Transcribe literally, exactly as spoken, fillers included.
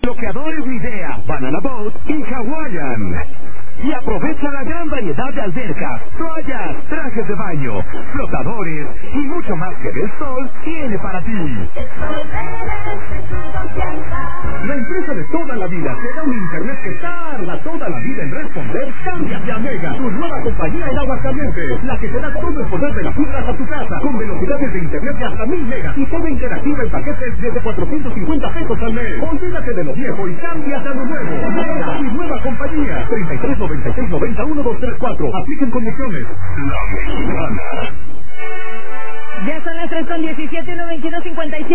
Bloqueadores Nivea, Banana Boat y Hawaiian. Y aprovecha la gran variedad de albercas, toallas, trajes de baño, flotadores y mucho más que Del Sol tiene para ti. La empresa de toda la vida te da un internet que tarda toda la vida en responder. Cámbiate a Mega, tu nueva compañía en Aguascalientes, la que te da todo el poder de la fibra a tu casa, con velocidades de internet de hasta mil megas y toda interactiva en paquetes desde cuatrocientos cincuenta pesos al mes. Olvídate de lo viejo y cámbiate a lo nuevo. Mega, tu nueva compañía. treinta y tres noventa y seis noventa uno dos tres cuatro. Apliquen condiciones. La Mexicana. Ya son las tres con diecisiete, uno veintiuno cincuenta y siete.